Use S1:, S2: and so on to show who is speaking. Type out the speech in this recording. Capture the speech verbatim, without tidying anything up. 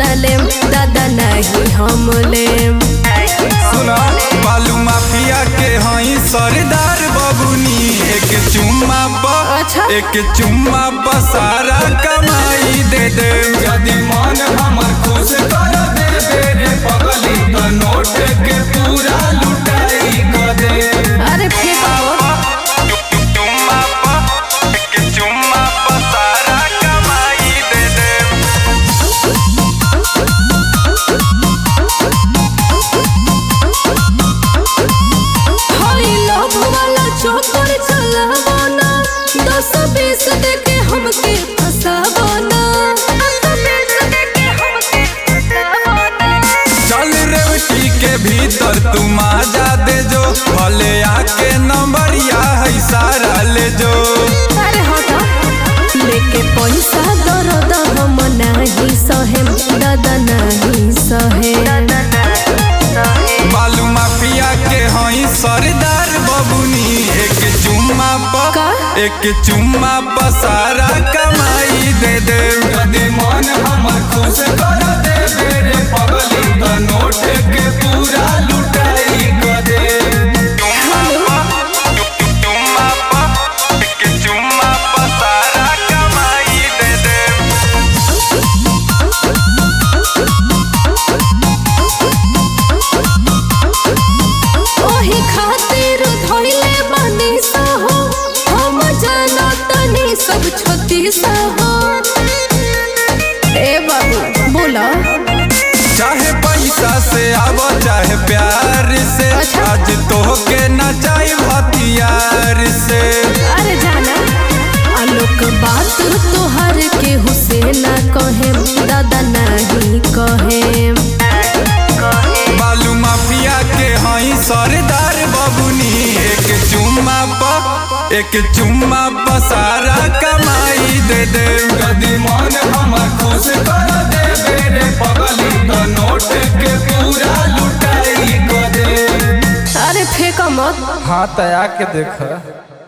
S1: न लेम दादा नहीं हम लेम।
S2: सुना बालू माफिया के हई सरदार बबुनी एक चुम्मा पर
S1: अच्छा?
S2: एक चुम्मा पर सारा कमाई दे दे। यदि मन हमर खुश कर दे रे पगली तो नोट के पूरा लुटाई कर दे।
S1: अरे फेंको
S2: चुम्मा पर एक चुम्मा पर सारा कमाई दे दे।
S1: हई लोभ वाला चौकर चलावना दस बीस देके हमके फसावना।
S2: चल रेवटी के भीतर तुम आजा दे जो भले आके नंबरिया है सारा ले जो।
S1: अरे हटा लेके पैसा दर्द हम नहीं सहेम दादा नहीं सहेम।
S2: बालू माफिया के हई सरदार बबुनी एक चुम्मा पर
S1: का?
S2: एक चुम्मा पर सारा कमाई दे दे। यदि मन हमर खुश कर दे रे पगली तो नोट के पूरा लुटाई कर दे। चुम्मा पर एक चुम्मा पर सारा कमाई दे दे।
S1: ओही खातिर धइले बानी सहो हम जानतनी सब छोटी सहो। ए बाबू बोला
S2: चाहे पैसा से आवा चाहे प्यार से
S1: अच्छा?
S2: आज तो के नचाई हथियार से।
S1: अरे जाना आलोक बात तोहर के हुसैन कहे दादा नहीं कहे।
S2: बालू माफिया के हई सरदार बबुनी एक चुम्मा पर एक चुम्मा पर सारा कमाई दे दे। यदि मन हमर खुश कर दे रे पगली तो नोट के पूरा लुटाई कर दे।
S1: अरे फेंका मत।
S3: हाँ तया के देख।